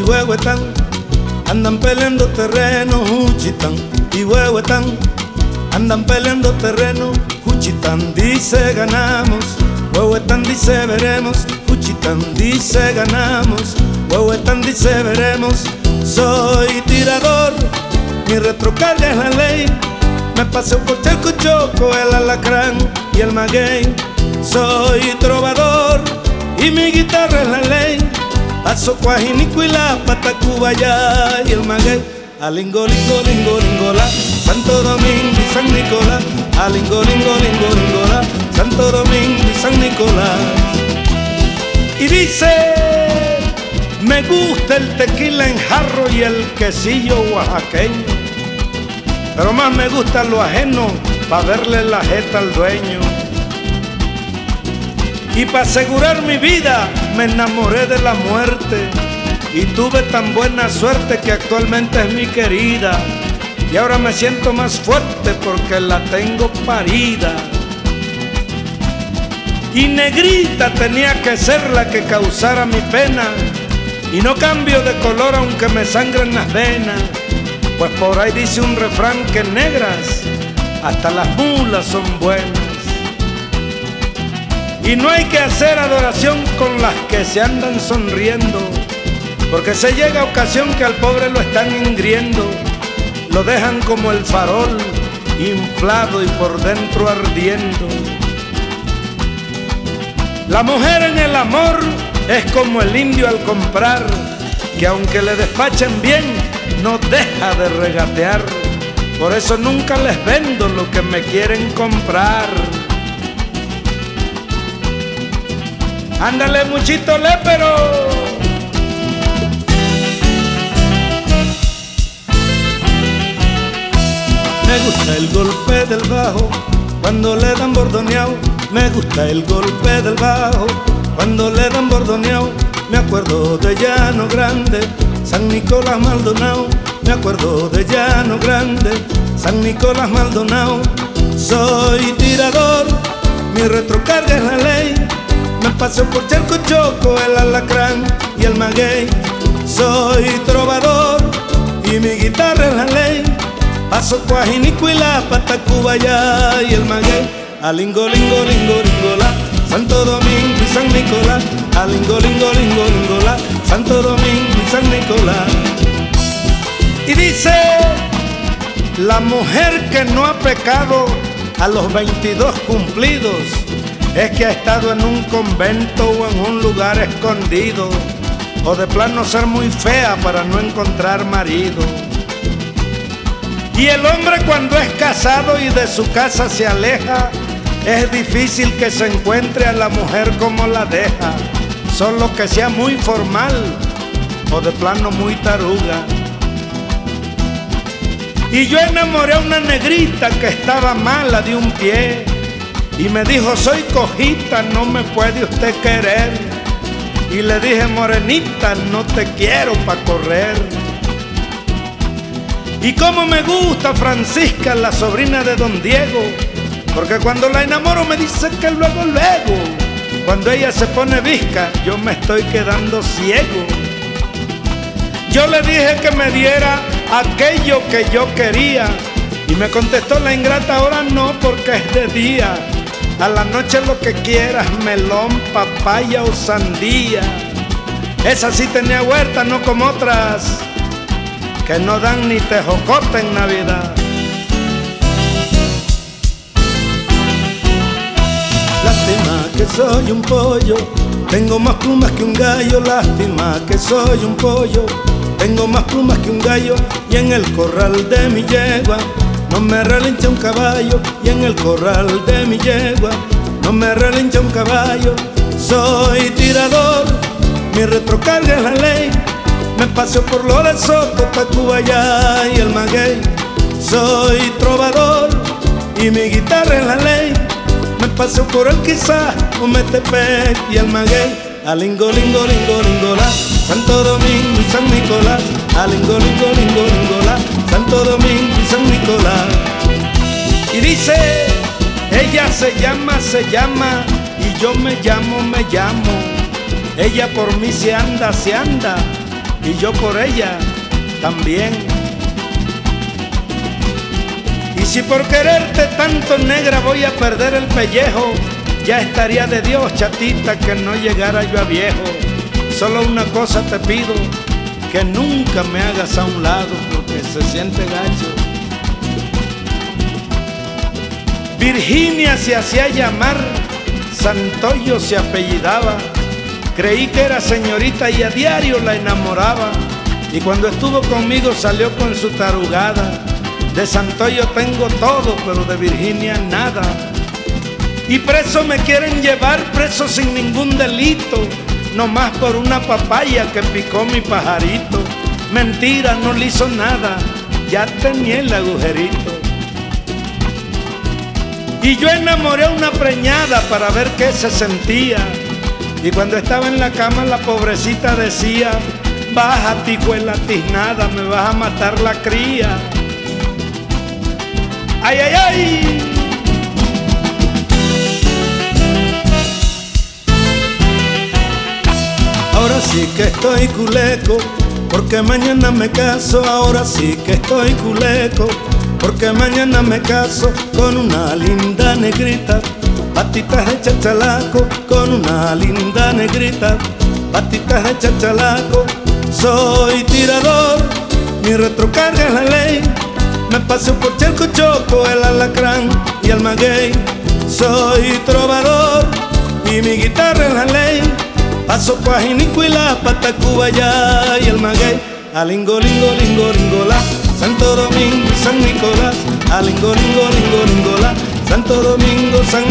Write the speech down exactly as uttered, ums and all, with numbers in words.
Huehuetán, andan peleando terreno. Juchitán y Huehuetán, andan peleando terreno. Juchitán dice ganamos, Huehuetán dice veremos. Juchitán dice ganamos, Huehuetán dice veremos. Soy tirador, mi retrocarga es la ley. Me paseo por Chalco Choco, el alacrán y el maguey. Soy trovador y mi guitarra es la ley. Paso Cuajinico y la Patacubaya y el maguey. Alingo, lingo, lingo, lingola, Santo Domingo y San Nicolás. Alingo, lingo, lingo, lingola, Santo Domingo y San Nicolás. Y dice: me gusta el tequila en jarro y el quesillo oaxaqueño, pero más me gusta lo ajeno pa' verle la jeta al dueño. Y pa' asegurar mi vida me enamoré de la muerte y tuve tan buena suerte que actualmente es mi querida. Y ahora me siento más fuerte porque la tengo parida. Y negrita tenía que ser la que causara mi pena, y no cambio de color aunque me sangren las venas. Pues por ahí dice un refrán que negras hasta las mulas son buenas. Y no hay que hacer adoración con las que se andan sonriendo, porque se llega ocasión que al pobre lo están ingriendo. Lo dejan como el farol, inflado y por dentro ardiendo. La mujer en el amor es como el indio al comprar, que aunque le despachen bien, no deja de regatear. Por eso nunca les vendo lo que me quieren comprar. Ándale muchito lépero. Me gusta el golpe del bajo cuando le dan bordoneado. Me gusta el golpe del bajo cuando le dan bordoneado. Me acuerdo de Llano Grande, San Nicolás Maldonado. Me acuerdo de Llano Grande, San Nicolás Maldonado. Soy tirador, mi retrocarga es la ley. Me paseo por Chalco Choco, el alacrán y el maguey. Soy trovador y mi guitarra es la ley. Paso Cuajinico y la Patacubaya y el maguey. Alingo, lingo, lingo, lingola, Santo Domingo y San Nicolás. Alingo, lingo, lingo, lingola, Santo Domingo y San Nicolás. Y dice: la mujer que no ha pecado a los veintidós cumplidos es que ha estado en un convento o en un lugar escondido, o de plano ser muy fea para no encontrar marido. Y el hombre cuando es casado y de su casa se aleja, es difícil que se encuentre a la mujer como la deja, solo que sea muy formal o de plano muy taruga. Y yo enamoré a una negrita que estaba mala de un pie, y me dijo: soy cojita, no me puede usted querer. Y le dije: morenita, no te quiero pa' correr. Y como me gusta Francisca, la sobrina de don Diego, porque cuando la enamoro me dice que luego, luego, cuando ella se pone visca, yo me estoy quedando ciego. Yo le dije que me diera aquello que yo quería, y me contestó la ingrata: ahora no, porque es de día. A la noche lo que quieras, melón, papaya o sandía. Esa sí tenía huerta, no como otras que no dan ni tejocote en Navidad. Lástima que soy un pollo, tengo más plumas que un gallo. Lástima que soy un pollo, tengo más plumas que un gallo. Y en el corral de mi yegua no me relincha un caballo. Y en el corral de mi yegua no me relincha un caballo. Soy tirador, mi retrocarga es la ley. Me paseo por lo de Soto, Tacubaya y el maguey. Soy trovador y mi guitarra es la ley. Me paseo por el Quizá, Ometepec y el maguey. Alingo, lingo, lingo, lingola, Santo Domingo y San Nicolás. Alingo, lingo, lingo, lingola, Santo Domingo y San Nicolás. Y dice: ella se llama, se llama, y yo me llamo, me llamo. Ella por mí se anda, se anda, y yo por ella también. Y si por quererte tanto, negra, voy a perder el pellejo, ya estaría de Dios, chatita, que no llegara yo a viejo. Solo una cosa te pido, que nunca me hagas a un lado, porque se siente gacho. Virginia se hacía llamar, Santoyo se apellidaba. Creí que era señorita y a diario la enamoraba. Y cuando estuvo conmigo salió con su tarugada. De Santoyo tengo todo, pero de Virginia nada. Y preso me quieren llevar, preso sin ningún delito, nomás por una papaya que picó mi pajarito. Mentira, no le hizo nada, ya tenía el agujerito. Y yo enamoré a una preñada para ver qué se sentía. Y cuando estaba en la cama la pobrecita decía: bájate, hijuela tiznada, me vas a matar la cría. ¡Ay, ay, ay! Ahora sí que estoy culeco, porque mañana me caso. Ahora sí que estoy culeco, porque mañana me caso con una linda negrita, patitas de chachalaco, con una linda negrita, patitas de chachalaco. Soy tirador, mi retrocarga es la ley, me paso por Chelco Choco, el alacrán y el maguey. Soy trovador y mi guitarra es la ley, paso pa' Jinico y la Patacubaya y el maguey. Alingo, lingo, lingo, lingola, Santo Domingo, San Nicolás. Alingo, lingo, lingo, lingola, Santo Domingo, San